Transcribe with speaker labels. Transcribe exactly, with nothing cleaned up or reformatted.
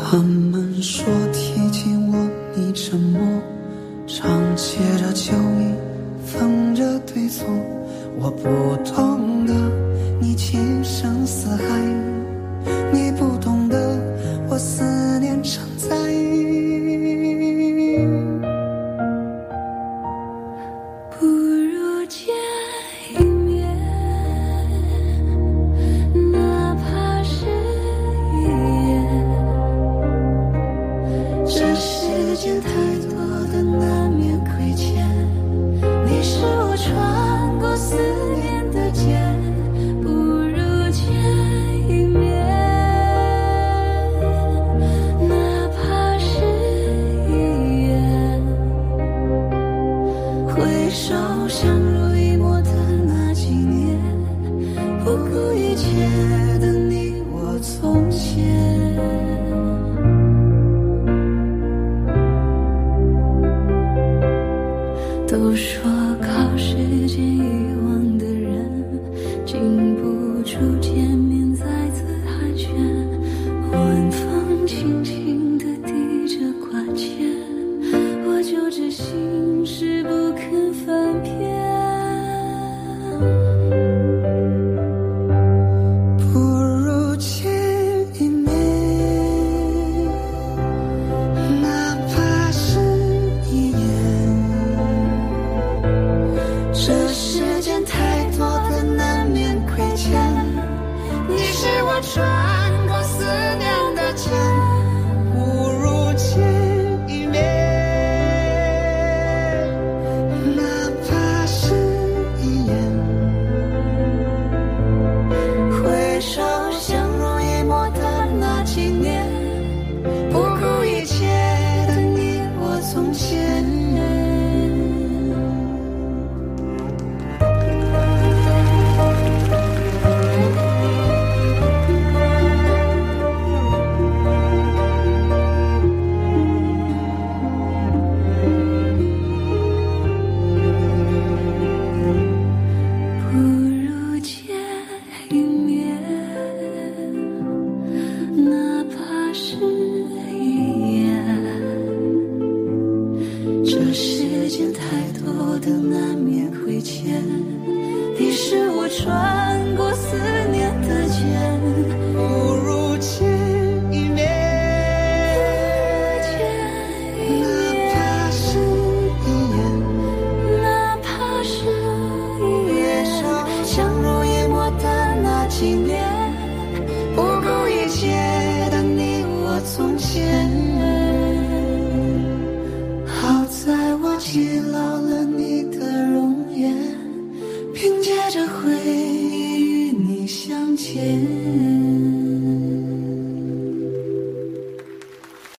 Speaker 1: 他们说提起我你沉默，常借着酒意分着对错，我不懂得你情深似海，你不懂得我思念常在。
Speaker 2: 不如见一面，哪怕是一眼，这世间太多的难免亏欠，你是我穿过思念的剑，不如见一面，哪怕是一眼，回首相濡以沫的那几年，不顾一切的你我从前。都说靠时间遗忘的人，经不住见面再次寒暄，晚风轻轻地递着挂牵，我就知心事不肯翻篇。
Speaker 1: 不如见一面，哪怕是一眼，
Speaker 2: 这世间太多的难免亏欠，你是我穿过思念的剑，
Speaker 1: 不如见一面，哪怕是一眼，
Speaker 2: 回首相濡以沫的那几年，不顾一切的你我从前。不如见一面，哪怕是一眼，这世间太多的难免亏欠，你是我穿过思念的剑，
Speaker 1: 不如见一面，哪怕是一眼，
Speaker 2: 哪怕是一眼，相濡以沫的那几年，不顾一切的你我从前。
Speaker 1: 好在我记牢了你的容颜，
Speaker 2: 凭借着回忆与你相见。